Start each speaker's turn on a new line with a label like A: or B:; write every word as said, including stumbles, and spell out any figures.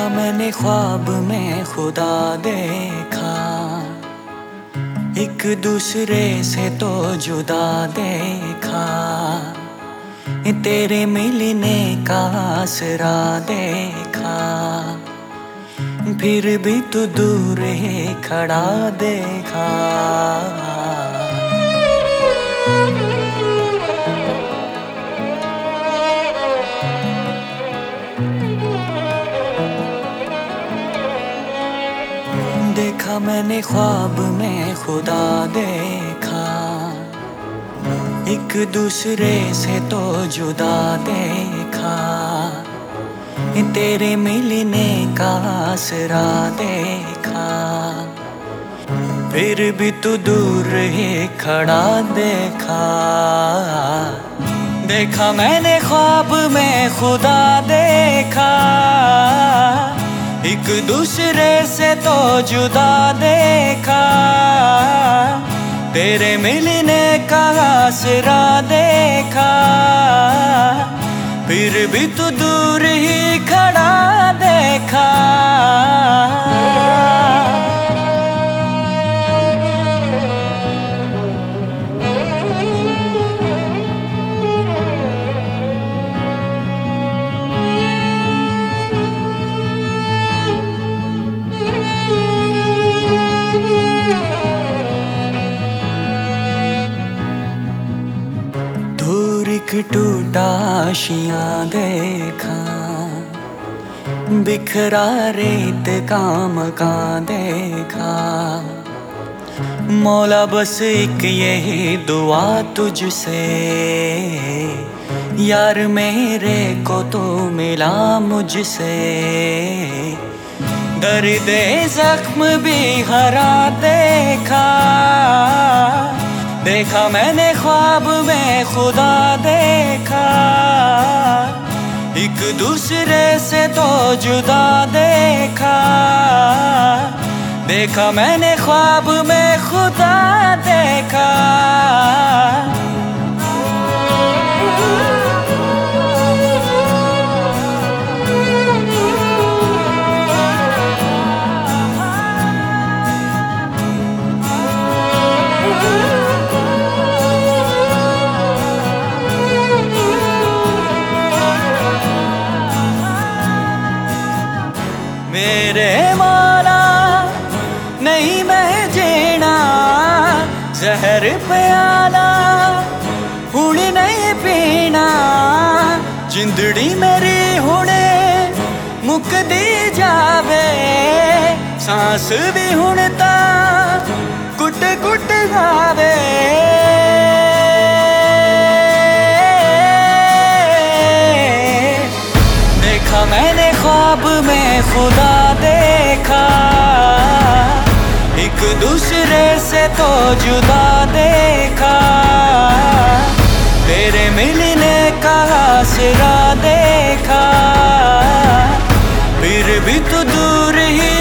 A: मैंने ख्वाब में खुदा देखा, एक दूसरे से तो जुदा देखा, तेरे मिलने का आसरा देखा, फिर भी तू दूर ही खड़ा देखा। देखा मैंने ख्वाब में खुदा देखा, एक दूसरे से तो जुदा देखा, तेरे मिलने का आसरा देखा, फिर भी तू दूर ही खड़ा देखा। देखा मैंने ख्वाब में खुदा देखा, एक दूसरे से तो जुदा देखा, तेरे मिलने का आसरा देखा, फिर भी तू दूर ही खड़ा देखा। एक टूटा आशिया देखा, बिखरा रेत का मकान देखा, मौला बस एक यही दुआ तुझसे, यार मेरे को तो मिला मुझसे, दर्द जख्म भी हरा देखा। देखा मैंने ख्वाब में खुदा देखा, एक दूसरे से तो जुदा देखा, देखा मैंने ख्वाब में खुदा देखा। मेरे मौला नहीं मैं जीना, जहर प्याला हुण नहीं पीना, जिंदड़ी मेरी हुणे मुकदी जावे, सांस भी हुण ता कुट कुट जावे। देखा मैंने ख्वाब में खुदा देखा, एक दूसरे से तो जुदा देखा, तेरे मिलने का आसरा देखा, फिर भी तू दूर ही